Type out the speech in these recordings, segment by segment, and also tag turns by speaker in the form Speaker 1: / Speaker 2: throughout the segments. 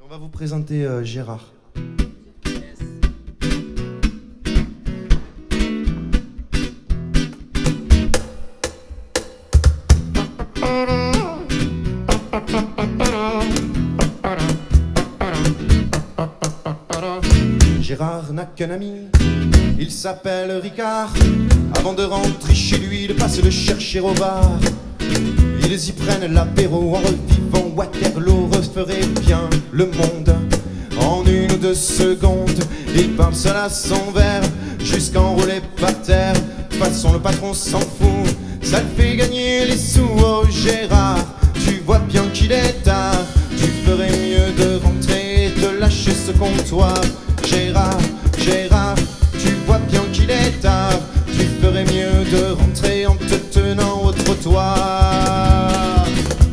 Speaker 1: On va vous présenter Gérard. Gérard n'a qu'un ami, il s'appelle Ricard. Avant de rentrer chez lui, il passe le chercher au bar. Ils y prennent l'apéro en revivant Waterloo, referait bien le monde en 1 ou 2 secondes. Il parle seul à son verre, jusqu'enroulé par terre. De toute façon le patron s'en fout, ça le fait gagner les sous. Oh Gérard, tu vois bien qu'il est tard, tu ferais mieux de rentrer et de lâcher ce comptoir. Gérard, Gérard, tu vois bien qu'il est tard, tu ferais mieux de rentrer en te tenant au trottoir.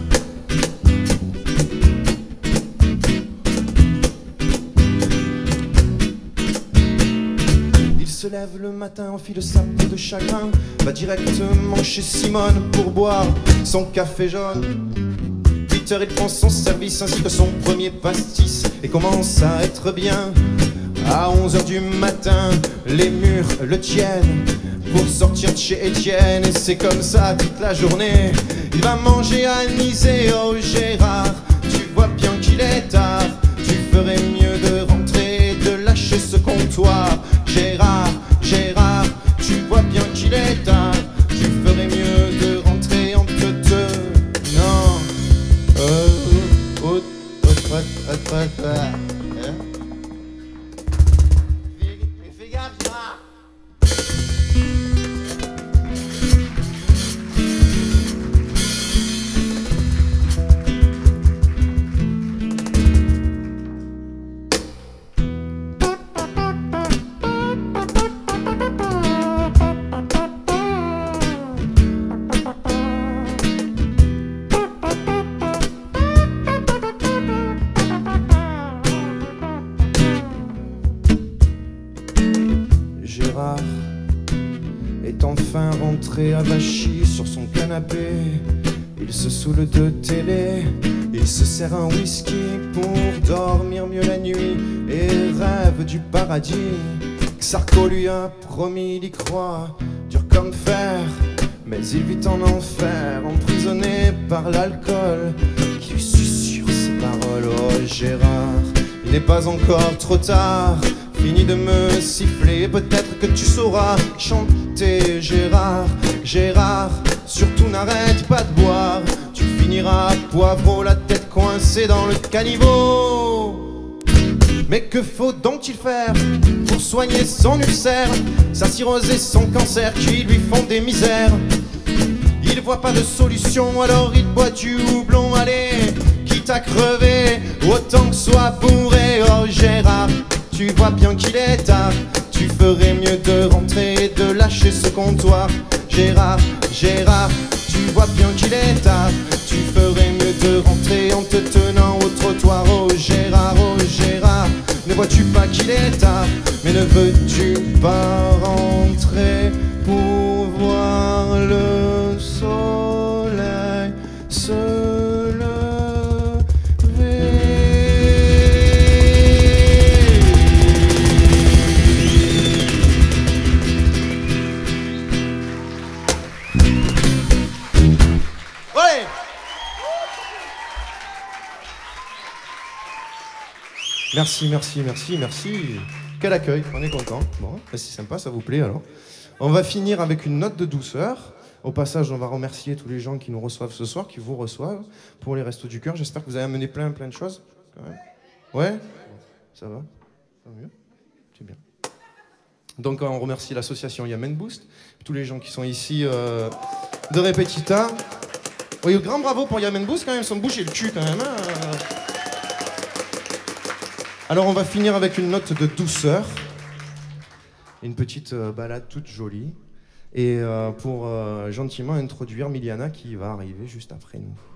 Speaker 1: Il se lève le matin, enfile sa peau de chagrin, va directement chez Simone pour boire son café jaune. 8 heures, il prend son service ainsi que son premier pastis et commence à être bien. À 11 heures du matin, les murs le tiennent pour sortir de chez Étienne. Et c'est comme ça toute la journée, il va manger à Nisée. Oh Gérard, tu vois bien qu'il est tard, tu ferais mieux de rentrer et de lâcher ce comptoir. Gérard, Gérard, tu vois bien qu'il est tard, tu ferais mieux de rentrer en te tenant Fais gaffe, Gérard. Gérard est enfin rentré avachi sur son canapé. Il se saoule de télé, il se sert un whisky pour dormir mieux la nuit et rêve du paradis que Sarko lui a promis. Il y croit, dur comme fer, mais il vit en enfer, emprisonné par l'alcool qui lui susurre ses paroles. Oh Gérard, il n'est pas encore trop tard, fini de me siffler, peut-être que tu sauras chanter. Gérard, Gérard, surtout n'arrête pas de boire, tu finiras poivreau, la tête coincée dans le caniveau. Mais que faut donc-il faire pour soigner son ulcère, sa cirrhose et son cancer qui lui font des misères? Il voit pas de solution, alors il boit du houblon. Allez, quitte à crever, autant que soit bourré. Oh Gérard, tu vois bien qu'il est tard, tu ferais mieux de rentrer et de lâcher ce comptoir. Gérard, Gérard, tu vois bien qu'il est tard, tu ferais mieux de rentrer en te tenant au trottoir. Oh Gérard, ne vois-tu pas qu'il est tard, mais ne veux-tu pas rentrer pour voir le soleil se Merci, merci, merci, merci. Quel accueil, on est content. Bon, c'est sympa, ça vous plaît alors. On va finir avec une note de douceur. Au passage, on va remercier tous les gens qui nous reçoivent ce soir, qui vous reçoivent pour les Restos du Cœur. J'espère que vous avez amené plein de choses. Quand même. Ouais, ça va. Tant mieux. C'est bien. Donc on remercie l'association Yamen Boost, tous les gens qui sont ici de Répétita. Oui, grand bravo pour Yamen Boost quand même, son bouche et le cul quand même. Hein. Alors on va finir avec une note de douceur, une petite balade toute jolie, et pour gentiment introduire Miliana qui va arriver juste après nous.